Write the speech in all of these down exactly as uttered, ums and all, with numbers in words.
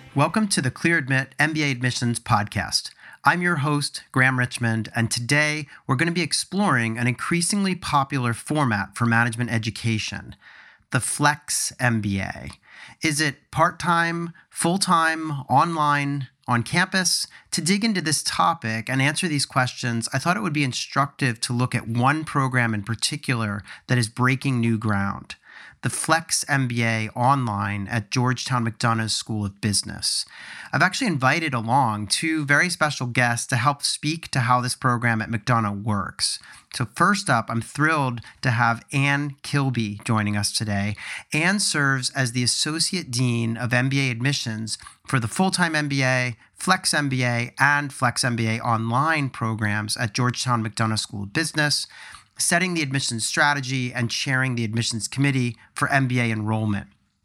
Welcome to the ClearAdmit M B A Admissions Podcast. I'm your host, Graham Richmond, and today we're going to be exploring an increasingly popular format for management education, the Flex M B A. Is it part-time, full-time, online, on campus? To dig into this topic and answer these questions, I thought it would be instructive to look at one program in particular that is breaking new ground. The Flex M B A online at Georgetown McDonough's School of Business. I've actually invited along two very special guests to help speak to how this program at McDonough works. So first up, I'm thrilled to have Ann Kilby joining us today. Ann serves as the Associate Dean of M B A Admissions for the full-time M B A, Flex M B A, and Flex M B A online programs at Georgetown McDonough School of Business, setting the admissions strategy and chairing the admissions committee for M B A enrollment.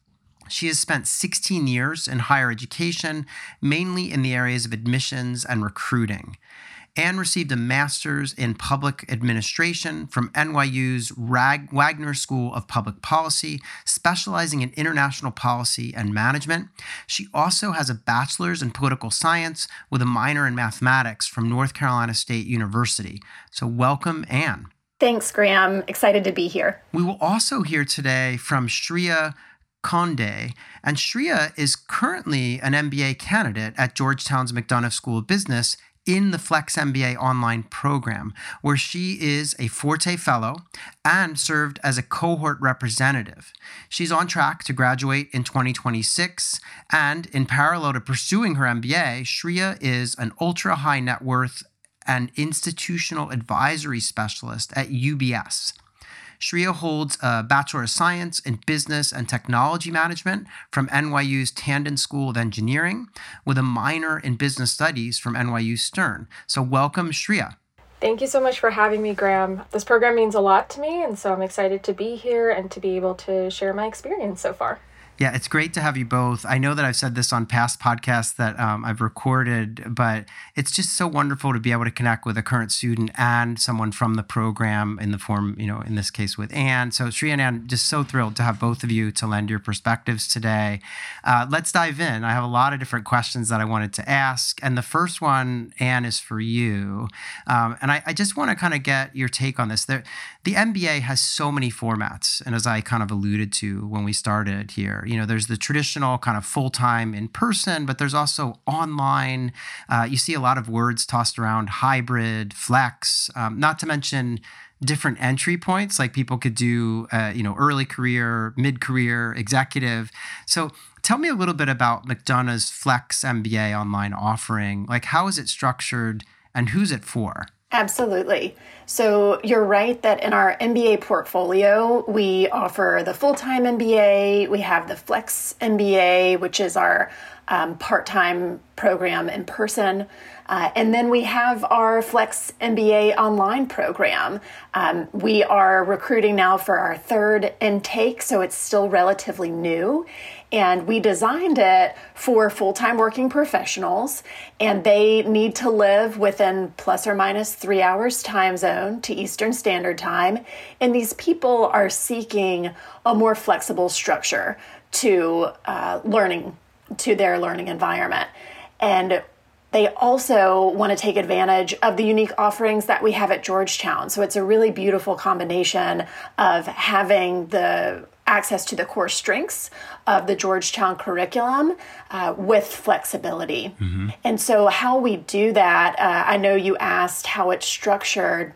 She has spent sixteen years in higher education, mainly in the areas of admissions and recruiting. Ann received a master's in public administration from N Y U's Rag- Wagner School of Public Policy, specializing in international policy and management. She also has a bachelor's in political science with a minor in mathematics from North Carolina State University. So welcome, Ann. Thanks, Graham. Excited to be here. We will also hear today from Shreya Konde, and Shreya is currently an M B A candidate at Georgetown's McDonough School of Business in the Flex M B A online program, where she is a Forte Fellow and served as a cohort representative. She's on track to graduate in twenty twenty-six, and in parallel to pursuing her M B A, Shreya is an ultra-high net worth and institutional advisory specialist at U B S. Shreya holds a Bachelor of Science in Business and Technology Management from N Y U's Tandon School of Engineering, with a minor in Business Studies from N Y U Stern. So welcome, Shreya. Thank you so much for having me, Graham. This program means a lot to me, and so I'm excited to be here and to be able to share my experience so far. Yeah, it's great to have you both. I know that I've said this on past podcasts that um, I've recorded, but it's just so wonderful to be able to connect with a current student and someone from the program in the form, you know, in this case with Ann. So Shreya and Ann, just so thrilled to have both of you to lend your perspectives today. Uh, let's dive in. I have a lot of different questions that I wanted to ask. And the first one, Ann, is for you. Um, and I, I just want to kind of get your take on this. There, the M B A has so many formats. And as I kind of alluded to when we started here, you know, there's the traditional kind of full-time in person, but there's also online. Uh, you see a lot of words tossed around, hybrid, flex, um, not to mention different entry points, like people could do, uh, you know, early career, mid-career, executive. So tell me a little bit about McDonough's Flex M B A online offering. Like, how is it structured and who's it for? Absolutely. So you're right that in our M B A portfolio, we offer the full-time M B A, we have the Flex M B A, which is our um, part-time program in person, uh, and then we have our Flex M B A online program. Um, we are recruiting now for our third intake, so it's still relatively new. And we designed it for full-time working professionals, and they need to live within plus or minus three hours time zone to Eastern Standard Time. And these people are seeking a more flexible structure to uh, learning, to their learning environment. And they also want to take advantage of the unique offerings that we have at Georgetown. So it's a really beautiful combination of having the access to the core strengths of the Georgetown curriculum uh, with flexibility. Mm-hmm. And so how we do that, uh, I know you asked how it's structured.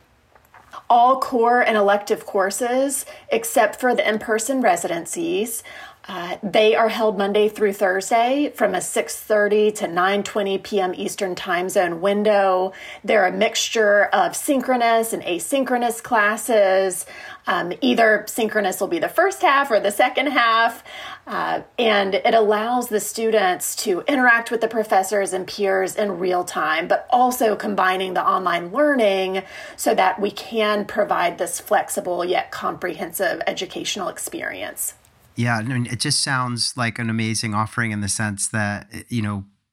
All core and elective courses, except for the in-person residencies, Uh, they are held Monday through Thursday from a six thirty to nine twenty p.m. Eastern Time Zone window. They're a mixture of synchronous and asynchronous classes. Um, either synchronous will be the first half or the second half. Uh, and it allows the students to interact with the professors and peers in real time, but also combining the online learning so that we can provide this flexible yet comprehensive educational experience. Yeah, I mean, it just sounds like an amazing offering in the sense that, you know,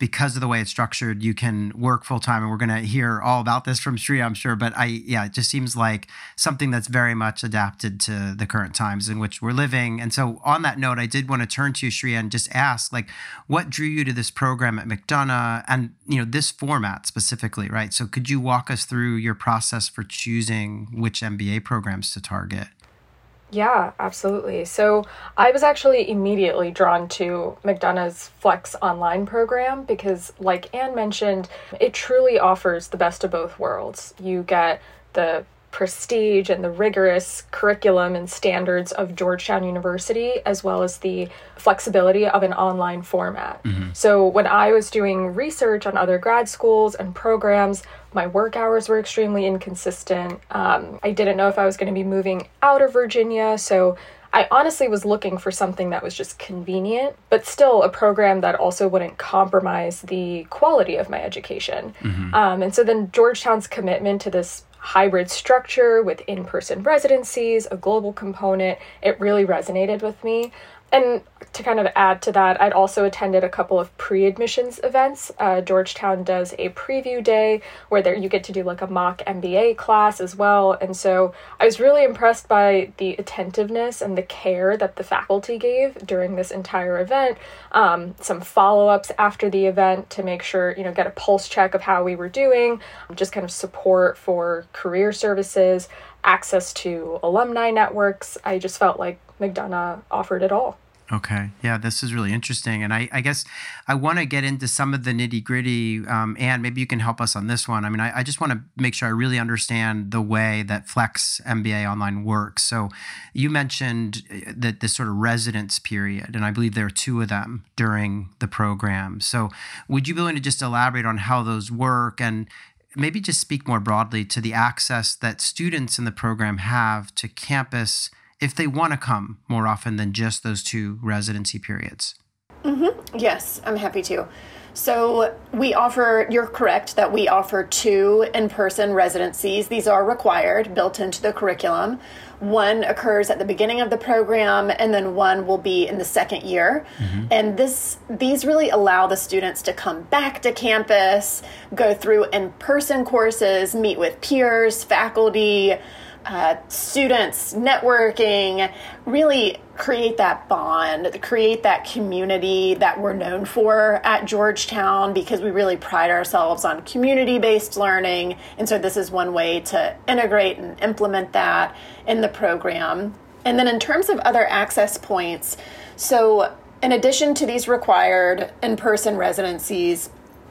because of the way it's structured, you can work full time. And we're going to hear all about this from Shreya, I'm sure. But I, yeah, it just seems like something that's very much adapted to the current times in which we're living. And so on that note, I did want to turn to you, Shreya, and just ask, like, what drew you to this program at McDonough and, you know, this format specifically, right? So could you walk us through your process for choosing which M B A programs to target? Yeah, absolutely. So I was actually immediately drawn to McDonough's Flex online program because, like Anne mentioned, it truly offers the best of both worlds. You get the prestige and the rigorous curriculum and standards of Georgetown University, as well as the flexibility of an online format. Mm-hmm. So when I was doing research on other grad schools and programs, my work hours were extremely inconsistent. Um, I didn't know if I was going to be moving out of Virginia, so I honestly was looking for something that was just convenient, but still a program that also wouldn't compromise the quality of my education. Mm-hmm. Um, and so then Georgetown's commitment to this hybrid structure with in-person residencies, a global component, it really resonated with me. And to kind of add to that, I'd also attended a couple of pre-admissions events. Uh, Georgetown does a preview day where there you get to do like a mock M B A class as well. And so I was really impressed by the attentiveness and the care that the faculty gave during this entire event. Um, some follow-ups after the event to make sure, you know, get a pulse check of how we were doing, just kind of support for career services, access to alumni networks. I just felt like McDonough offered it all. Okay. Yeah, this is really interesting. And I, I guess I want to get into some of the nitty gritty. Um, Anne, maybe you can help us on this one. I mean, I, I just want to make sure I really understand the way that Flex M B A Online works. So you mentioned that this sort of residence period, and I believe there are two of them during the program. So would you be willing to just elaborate on how those work and maybe just speak more broadly to the access that students in the program have to campus if they want to come more often than just those two residency periods? Mm-hmm. Yes, I'm happy to. So we offer, you're correct that we offer two in-person residencies. These are required, built into the curriculum. One occurs at the beginning of the program, and then one will be in the second year. Mm-hmm. And this, these really allow the students to come back to campus, go through in-person courses, meet with peers, faculty, Uh, students, networking, really create that bond, create that community that we're known for at Georgetown because we really pride ourselves on community-based learning. And so this is one way to integrate and implement that in the program. And then in terms of other access points, so in addition to these required in-person residencies,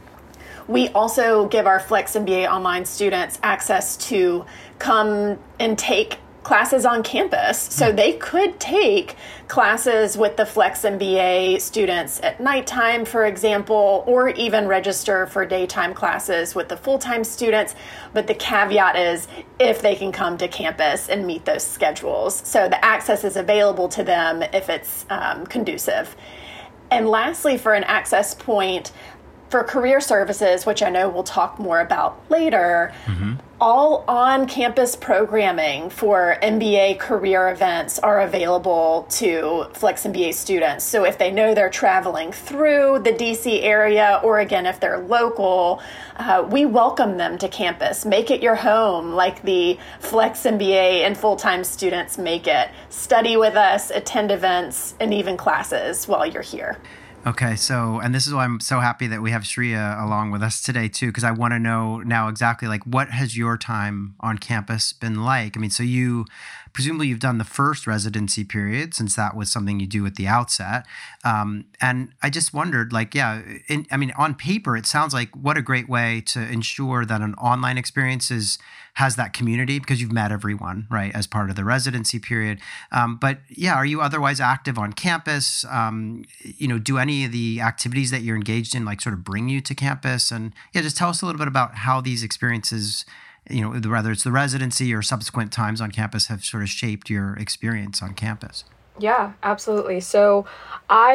we also give our Flex M B A online students access to come and take classes on campus. So they could take classes with the Flex M B A students at nighttime, for example, or even register for daytime classes with the full-time students. But the caveat is if they can come to campus and meet those schedules. So the access is available to them if it's um, conducive. And lastly, for an access point, for career services, which I know we'll talk more about later, mm-hmm. all on-campus programming for M B A career events are available to Flex M B A students. So if they know they're traveling through the D C area, or again, if they're local, uh, we welcome them to campus. Make it your home like the Flex M B A and full-time students make it. Study with us, attend events, and even classes while you're here. Okay, so, and this is why I'm so happy that we have Shreya along with us today too, because I want to know now exactly like what has your time on campus been like? I mean, so you, presumably you've done the first residency period since that was something you do at the outset. Um, and I just wondered like, yeah, in, I mean, on paper, it sounds like what a great way to ensure that an online experience is, has that community because you've met everyone, right, as part of the residency period. Um, but yeah, are you otherwise active on campus? Um, you know, do any of the activities that you're engaged in like sort of bring you to campus? And yeah, just tell us a little bit about how these experiences, you know, whether it's the residency or subsequent times on campus have sort of shaped your experience on campus. Yeah, absolutely. So I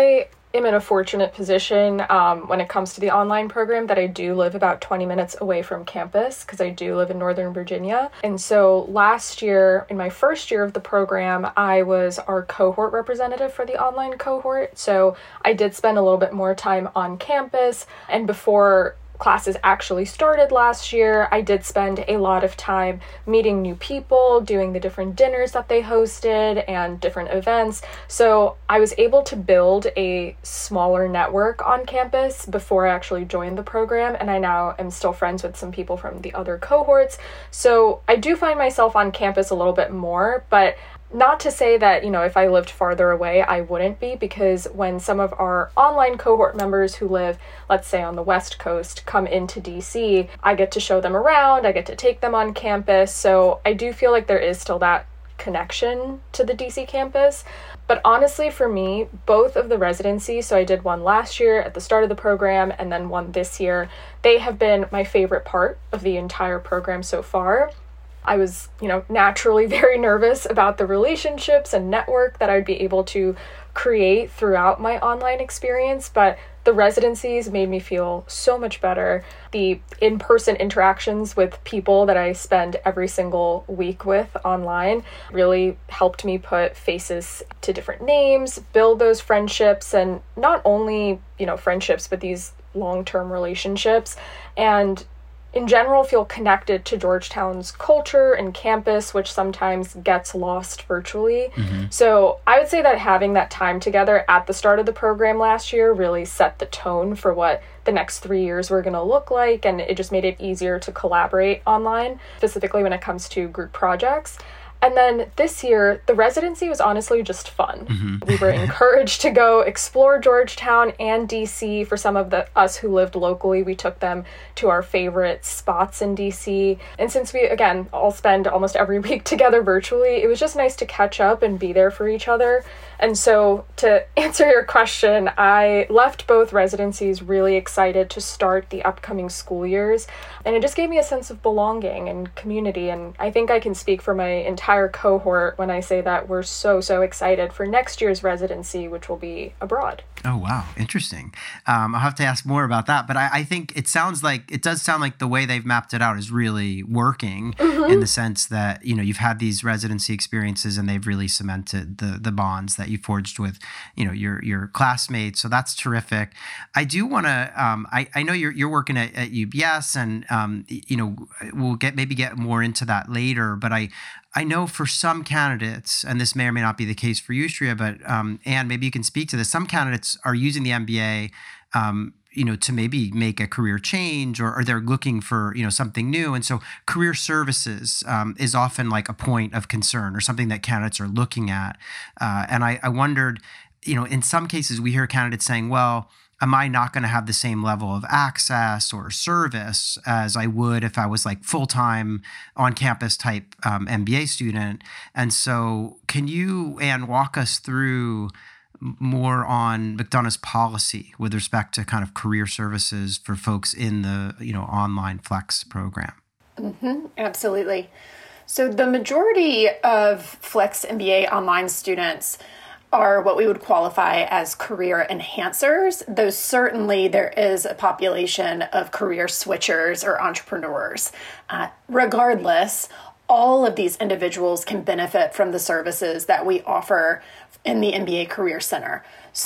am in a fortunate position um, when it comes to the online program that I do live about twenty minutes away from campus because I do live in Northern Virginia. And so last year, in my first year of the program, I was our cohort representative for the online cohort. So I did spend a little bit more time on campus. And before classes actually started last year, I did spend a lot of time meeting new people, doing the different dinners that they hosted and different events. So I was able to build a smaller network on campus before I actually joined the program, and I now am still friends with some people from the other cohorts. So I do find myself on campus a little bit more, but not to say that, you know, if I lived farther away, I wouldn't be, because when some of our online cohort members who live, let's say on the West Coast, come into D C, I get to show them around, I get to take them on campus. So I do feel like there is still that connection to the D C campus. But honestly, for me, both of the residencies, so I did one last year at the start of the program and then one this year, they have been my favorite part of the entire program so far. I was, you know, naturally very nervous about the relationships and network that I'd be able to create throughout my online experience, but the residencies made me feel so much better. The in-person interactions with people that I spend every single week with online really helped me put faces to different names, build those friendships, and not only, you know, friendships, but these long-term relationships, and in general feel connected to Georgetown's culture and campus, which sometimes gets lost virtually. Mm-hmm. So I would say that having that time together at the start of the program last year really set the tone for what the next three years were going to look like, and it just made it easier to collaborate online, specifically when it comes to group projects. And then this year, the residency was honestly just fun. Mm-hmm. We were encouraged to go explore Georgetown and D C. For some of the us who lived locally, we took them to our favorite spots in D C. And since we, again, all spend almost every week together virtually, it was just nice to catch up and be there for each other. And so to answer your question, I left both residencies really excited to start the upcoming school years. And it just gave me a sense of belonging and community. And I think I can speak for my entire cohort when I say that we're so, so excited for next year's residency, which will be abroad. Oh, wow. Interesting. Um, I'll have to ask more about that. But I, I think it sounds like, it does sound like the way they've mapped it out is really working mm-hmm. in the sense that, you know, you've had these residency experiences and they've really cemented the the bonds that you forged with, you know, your your classmates. So that's terrific. I do want to, um, I, I know you're you're working at, at U B S and, um, you know, we'll get maybe get more into that later, but I, I know for some candidates, and this may or may not be the case for you, Shreya, but um, Anne, maybe you can speak to this. Some candidates are using the M B A, um, you know, to maybe make a career change, or, or they're looking for, you know, something new. And so career services um, is often like a point of concern or something that candidates are looking at. Uh, and I, I wondered, you know, in some cases we hear candidates saying, well, am I not going to have the same level of access or service as I would if I was like full-time on-campus type um, M B A student? And so can you, Anne, walk us through more on McDonough's policy with respect to kind of career services for folks in the, you know, online Flex program? Mm-hmm, absolutely. So the majority of Flex M B A online students are what we would qualify as career enhancers, though certainly there is a population of career switchers or entrepreneurs. Uh, regardless, all of these individuals can benefit from the services that we offer in the M B A Career Center.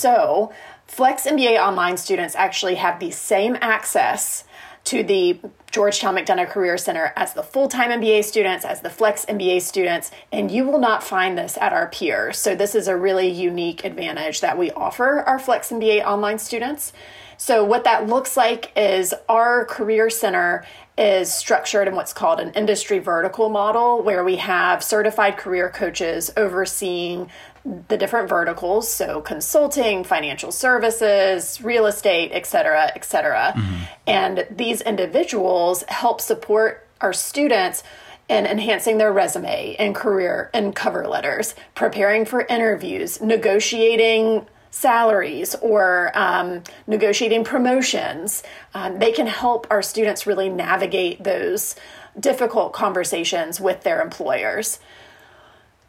So Flex M B A online students actually have the same access to the Georgetown McDonough Career Center as the full-time M B A students, as the Flex M B A students, and you will not find this at our peers. So this is a really unique advantage that we offer our Flex M B A online students. So what that looks like is our Career Center is structured in what's called an industry vertical model, where we have certified career coaches overseeing the different verticals, so consulting, financial services, real estate, et cetera, et cetera. Mm-hmm. And these individuals help support our students in enhancing their resume and career and cover letters, preparing for interviews, negotiating salaries, or um, negotiating promotions. Um, they can help our students really navigate those difficult conversations with their employers.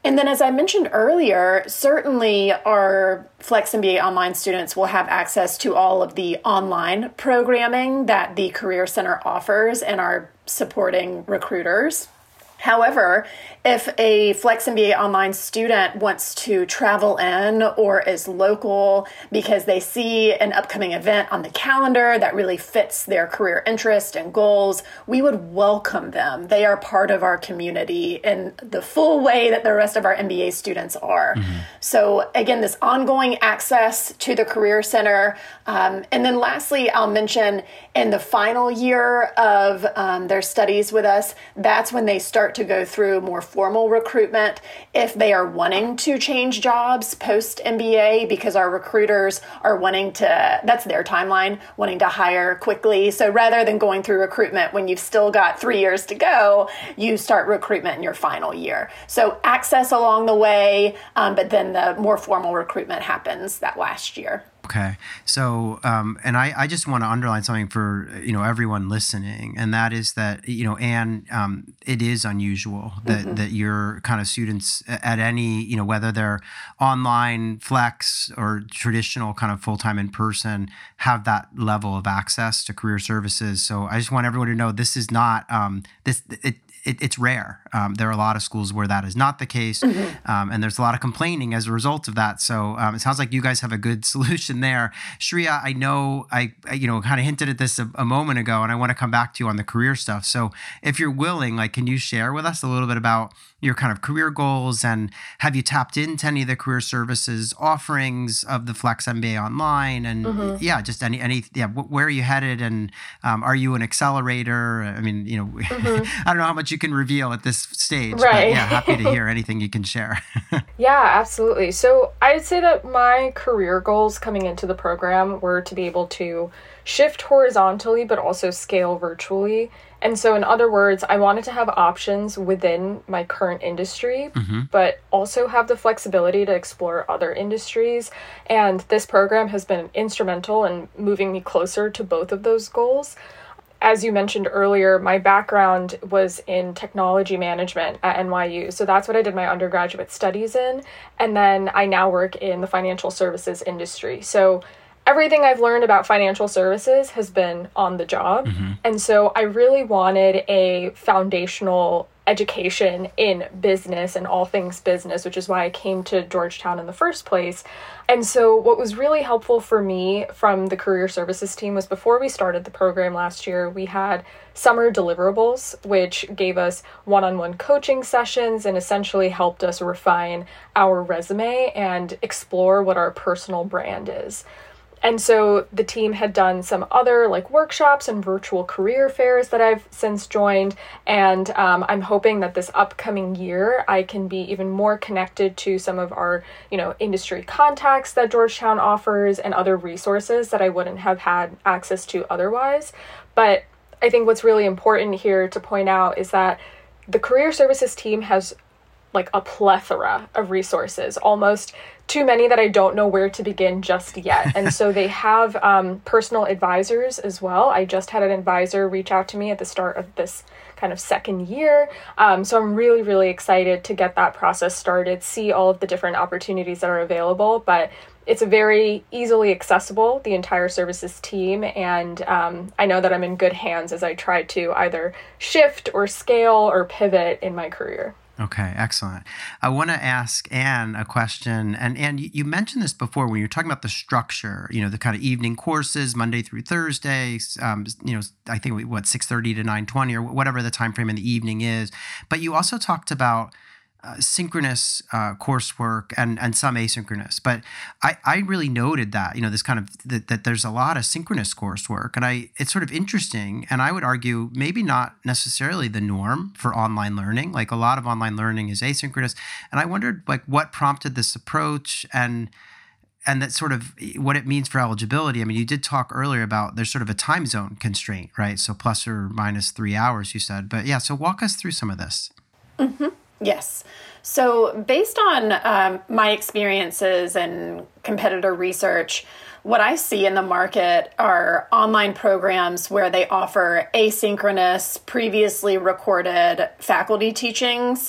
And then, as I mentioned earlier, certainly our Flex M B A Online students will have access to all of the online programming that the Career Center offers and are supporting recruiters. However, if a Flex M B A Online student wants to travel in or is local because they see an upcoming event on the calendar that really fits their career interest and goals, we would welcome them. They are part of our community in the full way that the rest of our M B A students are. Mm-hmm. So again, this ongoing access to the Career Center. Um, and then lastly, I'll mention in the final year of um, their studies with us, that's when they start to go through more formal recruitment if they are wanting to change jobs post M B A, because our recruiters are wanting to, that's their timeline, wanting to hire quickly. So rather than going through recruitment when you've still got three years to go, you start recruitment in your final year. So access along the way, um, but then the more formal recruitment happens that last year. Okay. So, um, and I, I just want to underline something for, you know, everyone listening, and that is that, you know, Anne, um, it is unusual that, mm-hmm. that your kind of students at any, you know, whether they're online, flex, or traditional kind of full-time in person, have that level of access to career services. So I just want everyone to know this is not, um, this, it, It, it's rare. Um, there are a lot of schools where that is not the case, mm-hmm. um, and there's a lot of complaining as a result of that. So um, it sounds like you guys have a good solution there. Shreya, I know I, I you know kind of hinted at this a, a moment ago, and I want to come back to you on the career stuff. So if you're willing, like, can you share with us a little bit about your kind of career goals, and have you tapped into any of the career services offerings of the Flex M B A Online, and mm-hmm. yeah, just any any yeah, where are you headed, and um, are you an accelerator? I mean, you know, mm-hmm. I don't know how much you can reveal at this stage, right. but yeah, happy to hear anything you can share. Yeah, absolutely. So I'd say that my career goals coming into the program were to be able to shift horizontally, but also scale virtually. And so in other words, I wanted to have options within my current industry, mm-hmm. but also have the flexibility to explore other industries. And this program has been instrumental in moving me closer to both of those goals. As you mentioned earlier, my background was in technology management at N Y U. So that's what I did my undergraduate studies in. And then I now work in the financial services industry. So everything I've learned about financial services has been on the job. Mm-hmm. And so I really wanted a foundational education in business and all things business, which is why I came to Georgetown in the first place. And so what was really helpful for me from the career services team was before we started the program last year, we had summer deliverables, which gave us one-on-one coaching sessions and essentially helped us refine our resume and explore what our personal brand is. And so the team had done some other like workshops and virtual career fairs that I've since joined. And um, I'm hoping that this upcoming year, I can be even more connected to some of our, you know, industry contacts that Georgetown offers and other resources that I wouldn't have had access to otherwise. But I think what's really important here to point out is that the career services team has like a plethora of resources, almost too many that I don't know where to begin just yet. And so they have um, personal advisors as well. I just had an advisor reach out to me at the start of this kind of second year. Um, so I'm really, really excited to get that process started, see all of the different opportunities that are available. But it's a very easily accessible, the entire services team. And um, I know that I'm in good hands as I try to either shift or scale or pivot in my career. Okay, excellent. I want to ask Anne a question. And Anne, you mentioned this before when you were talking about the structure, you know, the kind of evening courses, Monday through Thursday, um, you know, I think, what, six thirty to nine twenty or whatever the time frame in the evening is. But you also talked about Uh, synchronous uh, coursework and, and some asynchronous. But I, I really noted that, you know, this kind of, that, that there's a lot of synchronous coursework. And I it's sort of interesting. And I would argue maybe not necessarily the norm for online learning. Like a lot of online learning is asynchronous. And I wondered like what prompted this approach and and that sort of what it means for eligibility. I mean, you did talk earlier about there's sort of a time zone constraint, right? So plus or minus three hours, you said. But yeah, so walk us through some of this. Mm-hmm. Yes. So based on um, my experiences and competitor research, what I see in the market are online programs where they offer asynchronous, previously recorded faculty teachings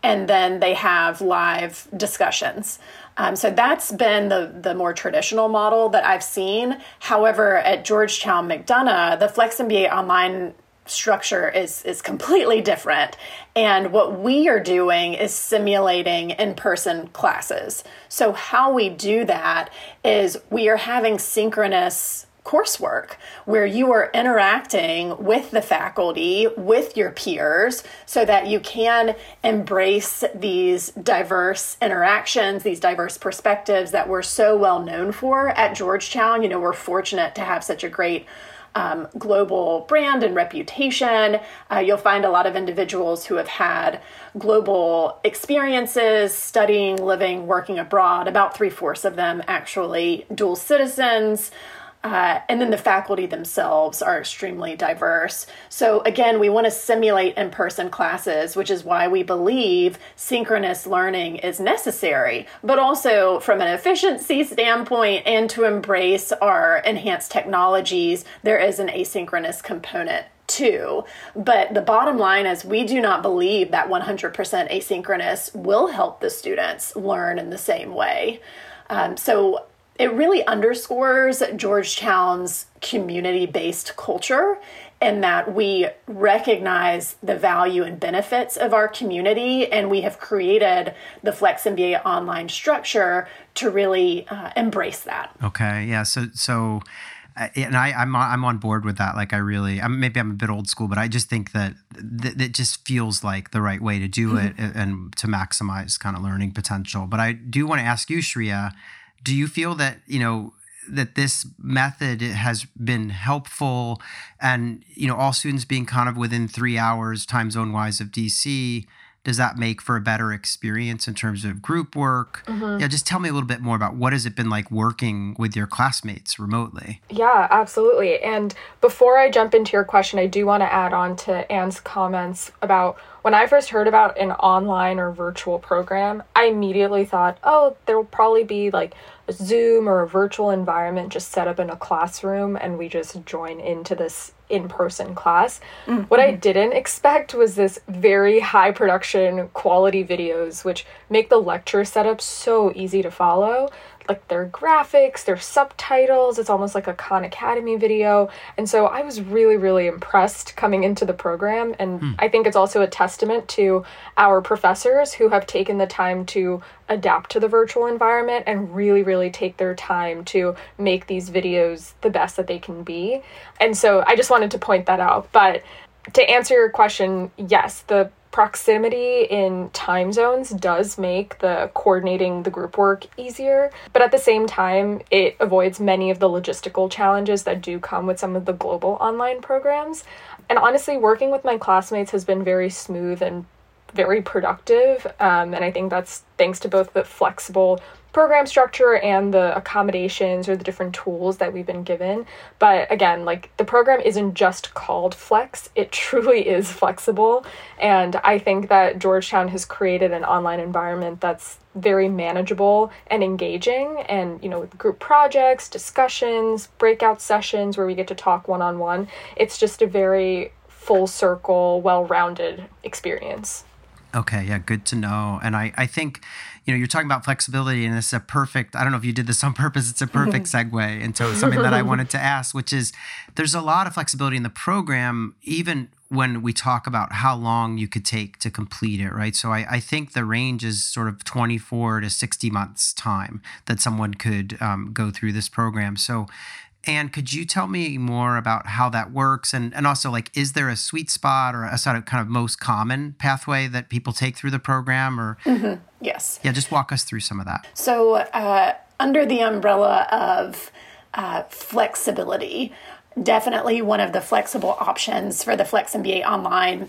and then they have live discussions. Um, so that's been the, the more traditional model that I've seen. However, at Georgetown McDonough, the Flex M B A online structure is is completely different. And what we are doing is simulating in-person classes. So how we do that is we are having synchronous coursework where you are interacting with the faculty, with your peers, so that you can embrace these diverse interactions, these diverse perspectives that we're so well known for at Georgetown. You know, we're fortunate to have such a great Um, global brand and reputation. Uh, you'll find a lot of individuals who have had global experiences studying, living, working abroad, about three-fourths of them actually dual citizens. Uh, and then the faculty themselves are extremely diverse. So again, we want to simulate in-person classes, which is why we believe synchronous learning is necessary, but also from an efficiency standpoint and to embrace our enhanced technologies, there is an asynchronous component too. But the bottom line is we do not believe that one hundred percent asynchronous will help the students learn in the same way. Um, so it really underscores Georgetown's community-based culture in that we recognize the value and benefits of our community, and we have created the Flex M B A online structure to really uh, embrace that. Okay, yeah. So, so, uh, and I, I'm I'm on board with that. Like, I really, I'm, maybe I'm a bit old school, but I just think that th- it just feels like the right way to do it and, and to maximize kind of learning potential. But I do want to ask you, Shreya, do you feel that, you know, that this method has been helpful and, you know, all students being kind of within three hours time zone wise of D C, does that make for a better experience in terms of group work? Mm-hmm. Yeah, just tell me a little bit more about what has it been like working with your classmates remotely? Yeah, absolutely. And before I jump into your question, I do want to add on to Anne's comments about when I first heard about an online or virtual program, I immediately thought, oh, there will probably be like a Zoom or a virtual environment just set up in a classroom and we just join into this in-person class. Mm-hmm. What I didn't expect was this very high production quality videos, which make the lecture setup so easy to follow. Like their graphics, their subtitles, it's almost like a Khan Academy video. And so I was really, really impressed coming into the program. And hmm. I think it's also a testament to our professors who have taken the time to adapt to the virtual environment and really, really take their time to make these videos the best that they can be. And so I just wanted to point that out. But to answer your question, yes, the proximity in time zones does make the coordinating the group work easier, but at the same time, it avoids many of the logistical challenges that do come with some of the global online programs. And honestly, working with my classmates has been very smooth and very productive. Um, and I think that's thanks to both the flexible program structure and the accommodations or the different tools that we've been given. But again, like the program isn't just called Flex, it truly is flexible. And I think that Georgetown has created an online environment that's very manageable and engaging, and, you know, with group projects, discussions, breakout sessions where we get to talk one-on-one. It's just a very full circle, well-rounded experience. Okay, yeah, good to know. And I, I think, you know, you're talking about flexibility, and it's a perfect, I don't know if you did this on purpose, it's a perfect segue into something that I wanted to ask, which is there's a lot of flexibility in the program, even when we talk about how long you could take to complete it, right? So I, I think the range is sort of twenty-four to sixty months time that someone could um, go through this program. So Anne, could you tell me more about how that works? And and also, like, is there a sweet spot or a sort of kind of most common pathway that people take through the program? Or mm-hmm. Yes. Yeah, just walk us through some of that. So uh, under the umbrella of uh, flexibility, definitely one of the flexible options for the Flex M B A Online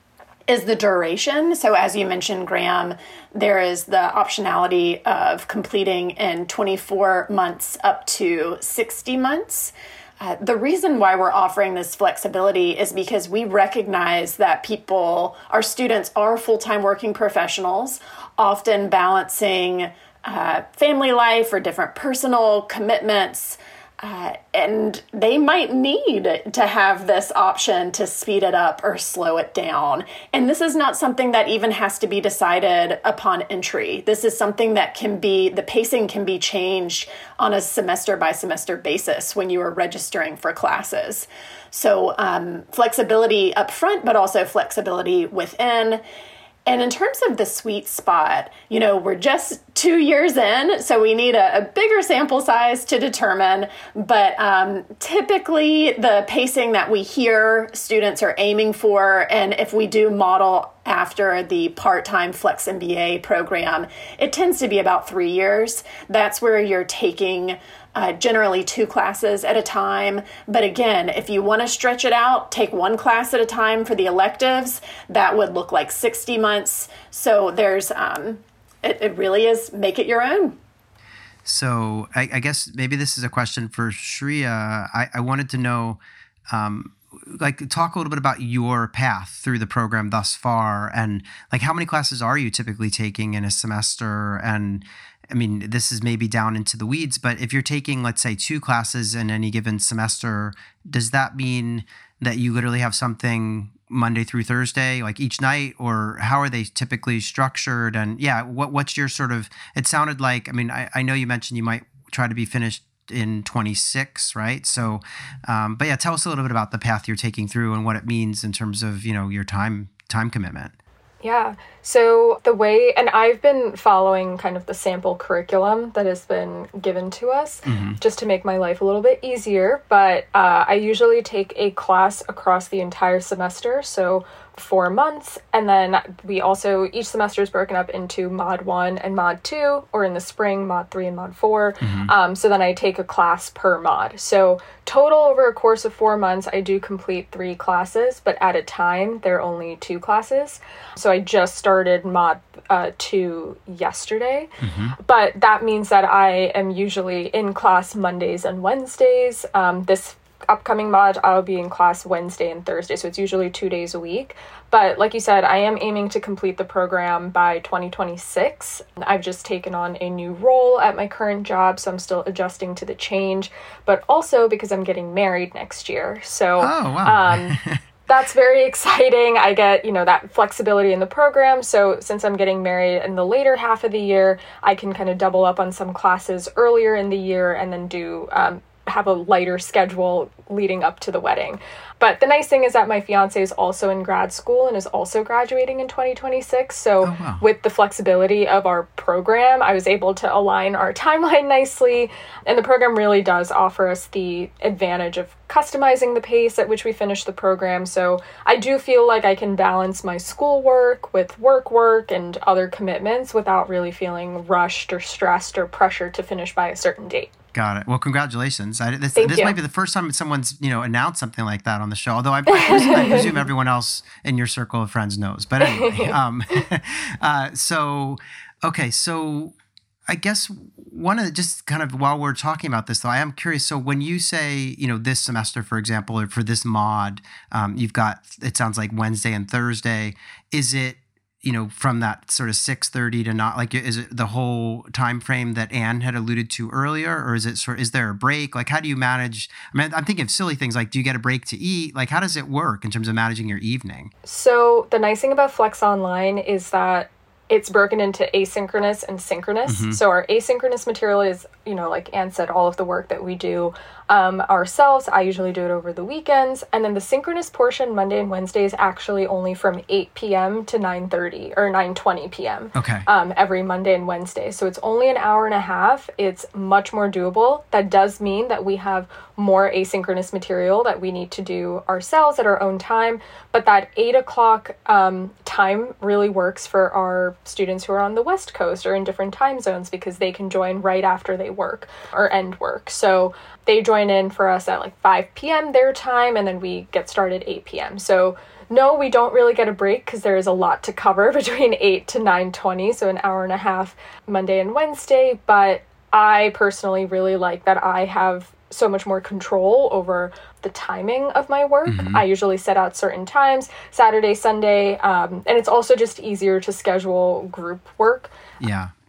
is the duration. So as you mentioned, Graham, there is the optionality of completing in twenty-four months up to sixty months. Uh, the reason why we're offering this flexibility is because we recognize that people, our students are full-time working professionals, often balancing uh, family life or different personal commitments. Uh, and they might need to have this option to speed it up or slow it down. And this is not something that even has to be decided upon entry. This is something that can be, the pacing can be changed on a semester by semester basis when you are registering for classes. So um, flexibility up front, but also flexibility within. And in terms of the sweet spot, you know, we're just two years in, so we need a, a bigger sample size to determine. But um, typically the pacing that we hear students are aiming for, and if we do model after the part-time Flex M B A program, it tends to be about three years. That's where you're taking Uh, generally two classes at a time. But again, if you want to stretch it out, take one class at a time for the electives, that would look like sixty months. So there's, um, it, it really is make it your own. So I, I guess maybe this is a question for Shreya. I, I wanted to know, um, like, talk a little bit about your path through the program thus far, and like how many classes are you typically taking in a semester? And I mean, this is maybe down into the weeds, but if you're taking, let's say, two classes in any given semester, does that mean that you literally have something Monday through Thursday, like each night, or how are they typically structured? And yeah, what what's your sort of, it sounded like, I mean, I, I know you mentioned you might try to be finished in twenty-six, right? So, um, but yeah, tell us a little bit about the path you're taking through and what it means in terms of, you know, your time time commitment. Yeah. So the way, and I've been following kind of the sample curriculum that has been given to us mm-hmm. just to make my life a little bit easier. But uh, I usually take a class across the entire semester. So four months. And then we also, each semester is broken up into mod one and mod two, or in the spring, mod three and mod four. Mm-hmm. Um, so then I take a class per mod. So total over a course of four months, I do complete three classes, but at a time, there are only two classes. So I just started mod uh, two yesterday. Mm-hmm. But that means that I am usually in class Mondays and Wednesdays. Um, this upcoming mod, I'll be in class Wednesday and Thursday, so it's usually two days a week. But like you said, I am aiming to complete the program by twenty twenty-six. I've just taken on a new role at my current job, so I'm still adjusting to the change, but also because I'm getting married next year. So oh, wow. um, that's very exciting. I get, you know, that flexibility in the program. So since I'm getting married in the later half of the year, I can kind of double up on some classes earlier in the year and then do um, have a lighter schedule leading up to the wedding. But the nice thing is that my fiance is also in grad school and is also graduating in twenty twenty-six. So oh, wow. with the flexibility of our program, I was able to align our timeline nicely. And the program really does offer us the advantage of customizing the pace at which we finish the program. So I do feel like I can balance my schoolwork with work work and other commitments without really feeling rushed or stressed or pressured to finish by a certain date. Got it. Well, congratulations. I, this Thank this you. might be the first time someone's, you know, announced something like that on the show, although I, I, presume, I presume everyone else in your circle of friends knows. But anyway, um, uh, so, okay, so I guess one of the, just kind of while we're talking about this, though, I am curious. So when you say, you know, this semester, for example, or for this mod, um, you've got, it sounds like Wednesday and Thursday. Is it, you know, from that sort of six thirty to not, like, is it the whole time frame that Anne had alluded to earlier, or is it sort of, is there a break? Like, how do you manage? I mean, I'm thinking of silly things like, do you get a break to eat? Like, how does it work in terms of managing your evening? So the nice thing about Flex Online is that it's broken into asynchronous and synchronous. Mm-hmm. So our asynchronous material is, you know, like Anne said, all of the work that we do um, ourselves. I usually do it over the weekends. And then the synchronous portion, Monday and Wednesday, is actually only from eight p.m. to nine thirty or nine twenty p.m. Okay. Um, every Monday and Wednesday. So it's only an hour and a half. It's much more doable. That does mean that we have more asynchronous material that we need to do ourselves at our own time. But that eight o'clock um, time really works for our students who are on the West Coast or in different time zones, because they can join right after they work or end work. So they join in for us at like five p.m. their time, and then we get started eight p.m. So no, we don't really get a break because there is a lot to cover between eight to nine twenty, so an hour and a half Monday and Wednesday. But I personally really like that I have so much more control over the timing of my work. Mm-hmm. I usually set out certain times, Saturday, Sunday, um, and it's also just easier to schedule group work. Yeah.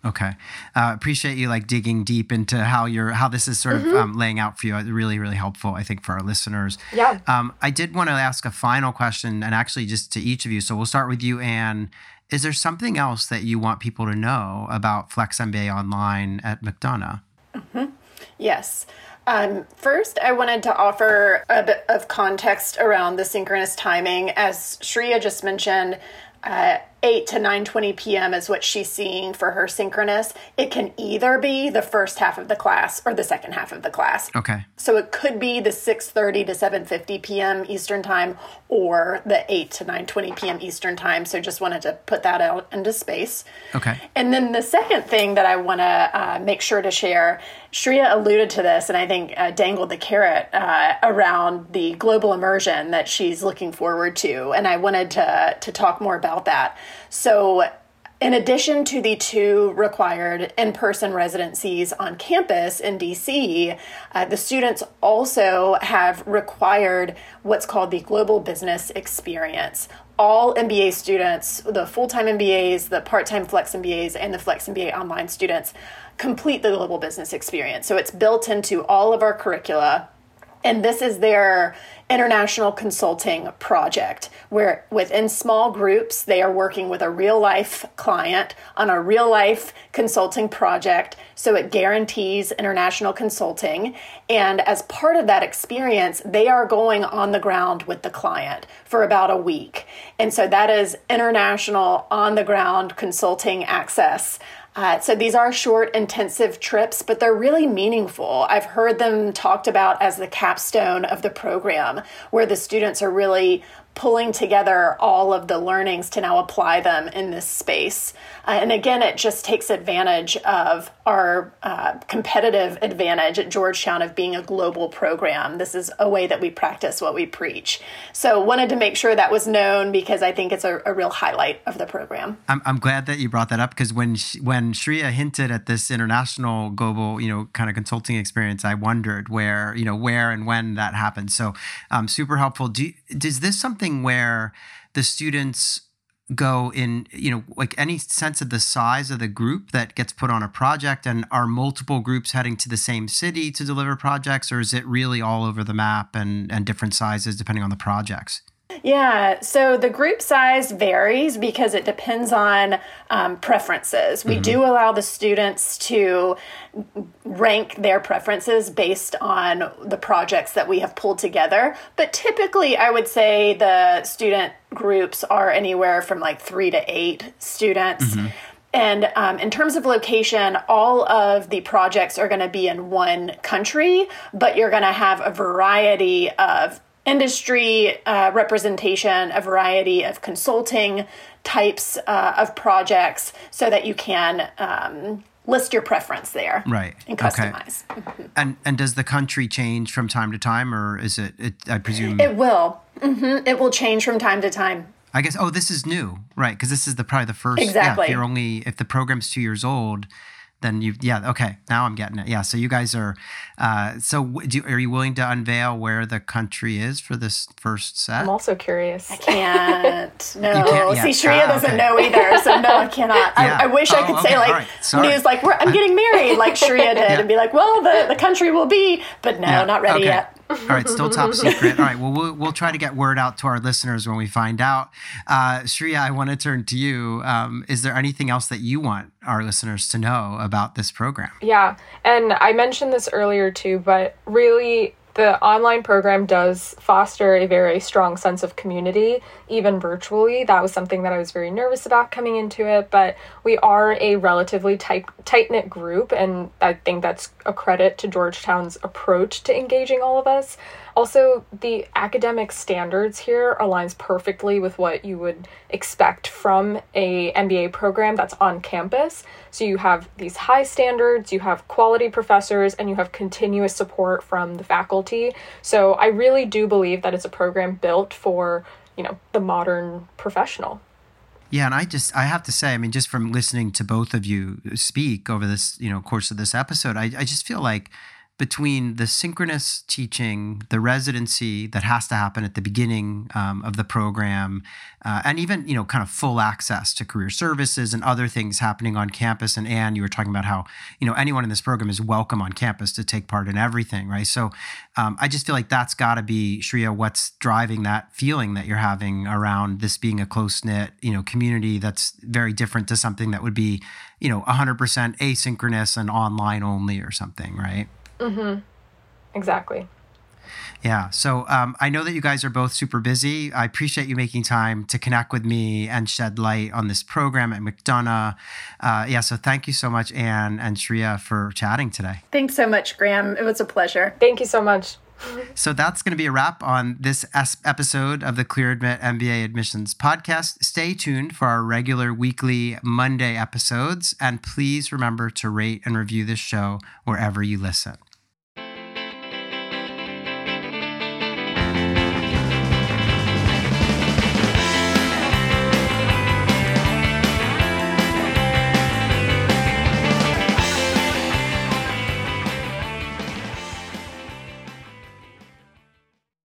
Okay. Uh, appreciate you like digging deep into how you're, how this is sort mm-hmm. of um, laying out for you. Really, really helpful, I think, for our listeners. Yeah. Um, I did want to ask a final question, and actually just to each of you. So we'll start with you, Anne. Is there something else that you want people to know about Flex M B A Online at McDonough? Mm-hmm. Yes. Um, first, I wanted to offer a bit of context around the synchronous timing. As Shreya just mentioned, uh, eight to nine twenty p.m. is what she's seeing for her synchronous. It can either be the first half of the class or the second half of the class. Okay. So it could be the six thirty to seven fifty p.m. Eastern Time or the eight to nine twenty p.m. Eastern Time. So just wanted to put that out into space. Okay. And then the second thing that I want to uh, make sure to share, Shreya alluded to this, and I think uh, dangled the carrot uh, around the global immersion that she's looking forward to. And I wanted to, to talk more about that. So in addition to the two required in-person residencies on campus in D C, uh, the students also have required what's called the Global Business Experience. All M B A students, the full-time M B As, the part-time Flex M B As, and the Flex M B A online students complete the Global Business Experience. So it's built into all of our curricula. And this is their international consulting project, where within small groups, they are working with a real life client on a real life consulting project. So it guarantees international consulting. And as part of that experience, they are going on the ground with the client for about a week. And so that is international on the ground consulting access. Uh, so these are short, intensive trips, but they're really meaningful. I've heard them talked about as the capstone of the program, where the students are really pulling together all of the learnings to now apply them in this space. Uh, and again, it just takes advantage of our uh, competitive advantage at Georgetown of being a global program. This is a way that we practice what we preach. So wanted to make sure that was known because I think it's a, a real highlight of the program. I'm, I'm glad that you brought that up because when she, when Shreya hinted at this international global, you know, kind of consulting experience, I wondered where, you know, where and when that happened. So um, super helpful. Do you, is this something where the students go in, you know, like any sense of the size of the group that gets put on a project, and are multiple groups heading to the same city to deliver projects, or is it really all over the map and, and different sizes depending on the projects? Yeah, so the group size varies because it depends on um, preferences. We mm-hmm. do allow the students to rank their preferences based on the projects that we have pulled together. But typically, I would say the student groups are anywhere from like three to eight students. Mm-hmm. And um, in terms of location, all of the projects are going to be in one country, but you're going to have a variety of industry uh, representation, a variety of consulting types uh, of projects so that you can um, list your preference there. Right. And customize. Okay. Mm-hmm. And and does the country change from time to time, or is it, it I presume? It will. Mm-hmm. It will change from time to time. I guess, oh, this is new, right? Because this is the probably the first. Exactly. Yeah, if you're only, if the program's two years old, then you, yeah, okay, now I'm getting it. Yeah, so you guys are, uh, so do, are you willing to unveil where the country is for this first set? I'm also curious. I can't. No. You can't yet. See, Shreya ah, doesn't okay. know either, so no, I cannot. Yeah. I, I wish oh, I could okay. say like right. news, like we're, I'm getting married, like Shreya did, yeah. and be like, well, the, the country will be, but no, yeah. not ready okay. yet. All right, still top secret. All right, well, well, we'll try to get word out to our listeners when we find out. Uh, Shreya, I want to turn to you. Um, is there anything else that you want our listeners to know about this program? Yeah, and I mentioned this earlier too, but really the online program does foster a very strong sense of community, even virtually. That was something that I was very nervous about coming into it, but we are a relatively tight, tight-knit group, and I think that's a credit to Georgetown's approach to engaging all of us. Also, the academic standards here aligns perfectly with what you would expect from a M B A program that's on campus. So you have these high standards, you have quality professors, and you have continuous support from the faculty. So I really do believe that it's a program built for, you know, the modern professional. Yeah, and I just, I have to say, I mean, just from listening to both of you speak over this, you know, course of this episode, I, I just feel like between the synchronous teaching, the residency that has to happen at the beginning um, of the program, uh, and even, you know, kind of full access to career services and other things happening on campus. And Anne, you were talking about how, you know, anyone in this program is welcome on campus to take part in everything, right? So um, I just feel like that's got to be, Shreya, what's driving that feeling that you're having around this being a close-knit, you know, community that's very different to something that would be, you know, one hundred percent asynchronous and online only or something, right? Mm-hmm. Exactly. Yeah. So um, I know that you guys are both super busy. I appreciate you making time to connect with me and shed light on this program at McDonough. Uh, yeah. So thank you so much, Anne and Shreya, for chatting today. Thanks so much, Graham. It was a pleasure. Thank you so much. So that's going to be a wrap on this episode of the ClearAdmit M B A Admissions Podcast. Stay tuned for our regular weekly Monday episodes, and please remember to rate and review this show wherever you listen.